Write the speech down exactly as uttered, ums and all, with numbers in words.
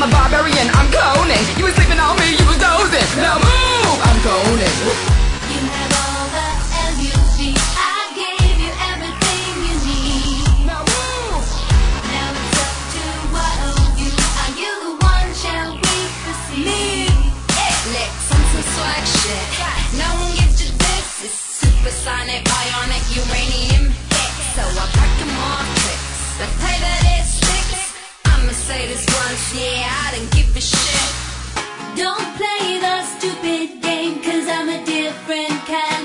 a barbarian, I'm Conan. You was sleeping on me, you was dozing. Now move, I'm Conan. You have all the L U V. I gave you everything you need. Now move. Now it's up to what of you. Are you the one? Shall we proceed? Me, Eclipse, on some swag shit. No one gives you this. It's supersonic, bionic, uranium hit. So I break them all tricks. They play that it sticks. I'ma say this once, yeah, I didn't give a shit. Don't play the stupid game, 'cause I'm a different kind.